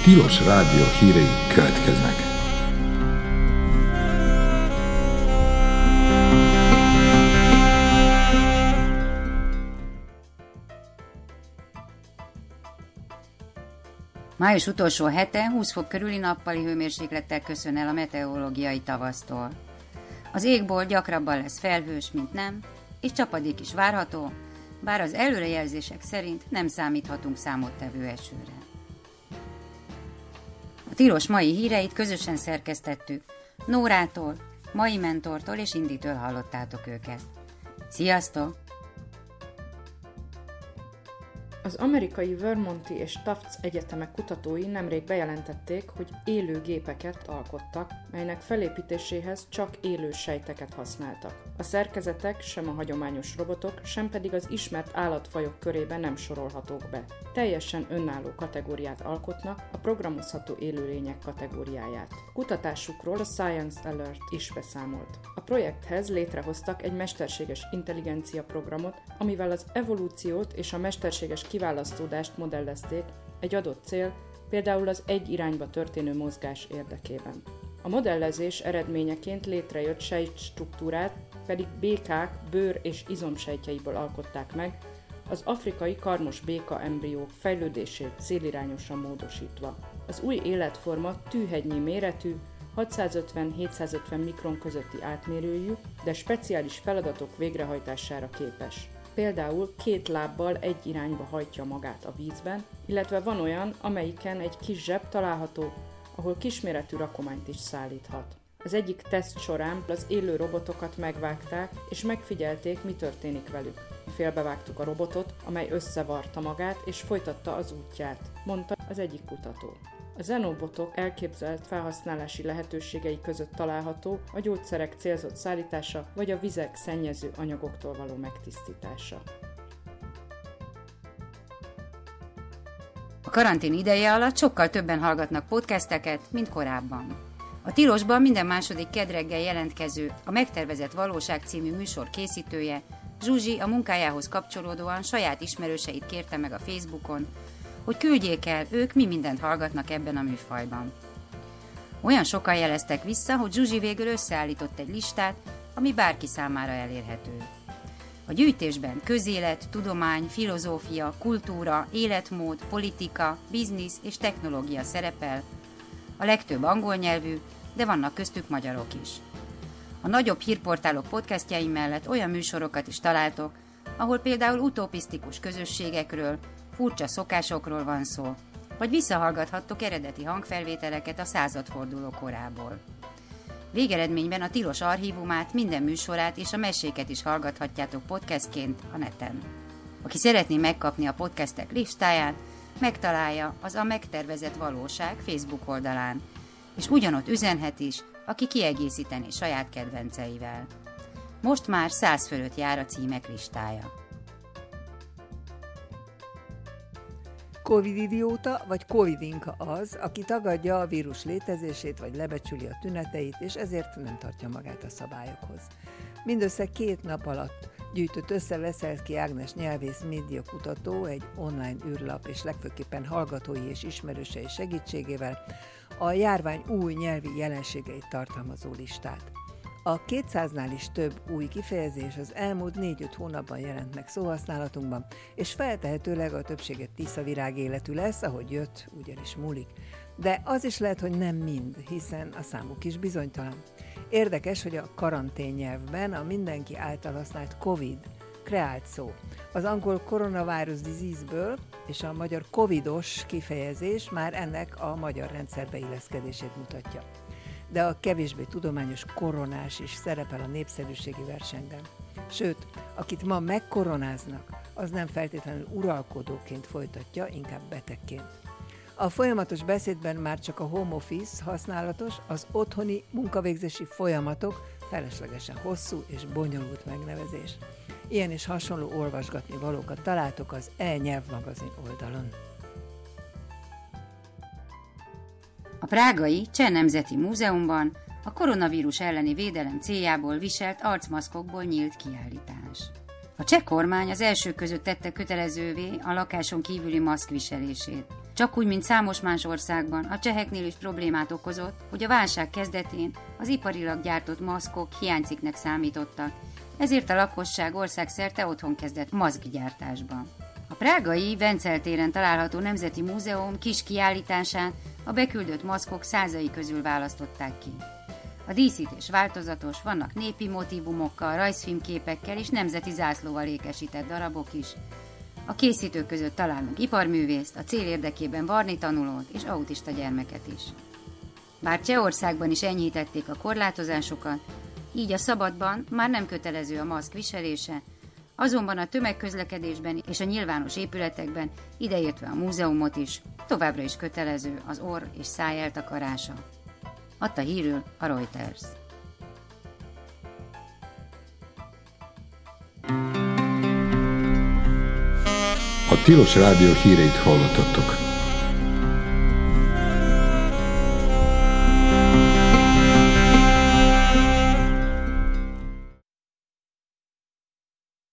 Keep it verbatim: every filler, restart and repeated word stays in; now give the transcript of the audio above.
Tilos Rádió hírei következnek. Május utolsó hete húsz fok körüli nappali hőmérséklettel köszön el a meteorológiai tavasztól. Az égbolt gyakrabban lesz felhős, mint nem, és csapadék is várható, bár az előrejelzések szerint nem számíthatunk számottevő esőre. A Tilos mai híreit közösen szerkesztettük. Nórától, Mai Mentortól és Inditől hallottátok őket. Sziasztok! Az amerikai Vermonti és Tufts egyetemek kutatói nemrég bejelentették, hogy élő gépeket alkottak, melynek felépítéséhez csak élő sejteket használtak. A szerkezetek sem a hagyományos robotok, sem pedig az ismert állatfajok körébe nem sorolhatók be. Teljesen önálló kategóriát alkotnak, a programozható élőlények kategóriáját. Kutatásukról a Science Alert is beszámolt. A projekthez létrehoztak egy mesterséges intelligencia programot, amivel az evolúciót és a mesterséges kiválasztódást modellezték egy adott cél, például az egy irányba történő mozgás érdekében. A modellezés eredményeként létrejött sejtstruktúrát pedig békák bőr- és izomsejtjeiből alkották meg, az afrikai karmos béka embriók fejlődését célirányosan módosítva. Az új életforma tűhegynyi méretű, hatszázötven-hétszázötven mikron közötti átmérőjű, de speciális feladatok végrehajtására képes. Például két lábbal egy irányba hajtja magát a vízben, illetve van olyan, amelyiken egy kis zseb található, ahol kisméretű rakományt is szállíthat. Az egyik teszt során az élő robotokat megvágták, és megfigyelték, mi történik velük. Félbevágtuk a robotot, amely összevarta magát, és folytatta az útját, mondta az egyik kutató. A xenobotok elképzelt felhasználási lehetőségei között található a gyógyszerek célzott szállítása, vagy a vizek szennyező anyagoktól való megtisztítása. A karantén ideje alatt sokkal többen hallgatnak podcasteket, mint korábban. A Tilosban minden második kedreggel jelentkező, a Megtervezett Valóság című műsor készítője, Zsuzsi a munkájához kapcsolódóan saját ismerőseit kérte meg a Facebookon, hogy küldjék el, ők mi mindent hallgatnak ebben a műfajban. Olyan sokan jeleztek vissza, hogy Zsuzsi végül összeállított egy listát, ami bárki számára elérhető. A gyűjtésben közélet, tudomány, filozófia, kultúra, életmód, politika, biznisz és technológia szerepel, a legtöbb angol nyelvű, de vannak köztük magyarok is. A nagyobb hírportálok podcastjai mellett olyan műsorokat is találtok, ahol például utopisztikus közösségekről, furcsa szokásokról van szó, vagy visszahallgathattok eredeti hangfelvételeket a századforduló korából. Végeredményben a Tilos archívumát, minden műsorát és a meséket is hallgathatjátok podcastként a neten. Aki szeretné megkapni a podcastek listáját, megtalálja az A Megtervezett Valóság Facebook oldalán, és ugyanott üzenhet is, aki kiegészíteni saját kedvenceivel. Most már száz fölött jár a címek listája. Covid-idióta vagy Covidinka az, aki tagadja a vírus létezését vagy lebecsüli a tüneteit, és ezért nem tartja magát a szabályokhoz. Mindössze két nap alatt gyűjtött össze Veszelszky Ágnes nyelvész médiakutató egy online űrlap és legfőképpen hallgatói és ismerősei segítségével a járvány új nyelvi jelenségeit tartalmazó listát. A kétszáznál is több új kifejezés az elmúlt négy-öt hónapban jelent meg szóhasználatunkban, és feltehetőleg a többséget tiszavirág életű lesz, ahogy jött, ugyanis múlik. De az is lehet, hogy nem mind, hiszen a számuk is bizonytalan. Érdekes, hogy a karantén nyelvben a mindenki által használt Covid kreált szó. Az angol coronavirus disease-ből és a magyar covidos kifejezés már ennek a magyar rendszerbe illeszkedését mutatja. De a kevésbé tudományos koronás is szerepel a népszerűségi versenyben. Sőt, akit ma megkoronáznak, az nem feltétlenül uralkodóként folytatja, inkább betegként. A folyamatos beszédben már csak a home office használatos, az otthoni munkavégzési folyamatok feleslegesen hosszú és bonyolult megnevezés. Ilyen és hasonló olvasgatni valókat találtok az e-nyelvmagazin oldalon. A prágai Cseh Nemzeti Múzeumban a koronavírus elleni védelem céljából viselt arcmaszkokból nyílt kiállítás. A cseh kormány az első között tette kötelezővé a lakáson kívüli maszk viselését. Csak úgy, mint számos más országban, a cseheknél is problémát okozott, hogy a válság kezdetén az iparilag gyártott maszkok hiánycikknek számítottak, ezért a lakosság országszerte otthon kezdett maszkgyártásba. A prágai Vencel téren található Nemzeti Múzeum kis kiállításán a beküldött maszkok százai közül választották ki. A díszítés változatos, vannak népi motívumokkal, rajzfilmképekkel és nemzeti zászlóval ékesített darabok is. A készítők között találunk iparművészt, a cél érdekében varni tanulót és autista gyermeket is. Bár Csehországban is enyhítették a korlátozásokat, így a szabadban már nem kötelező a maszk viselése, azonban a tömegközlekedésben és a nyilvános épületekben, ideértve a múzeumot is, továbbra is kötelező az orr és száj eltakarása. Adta hírül a Reuters. A Tilos Rádió híreit hallottattok.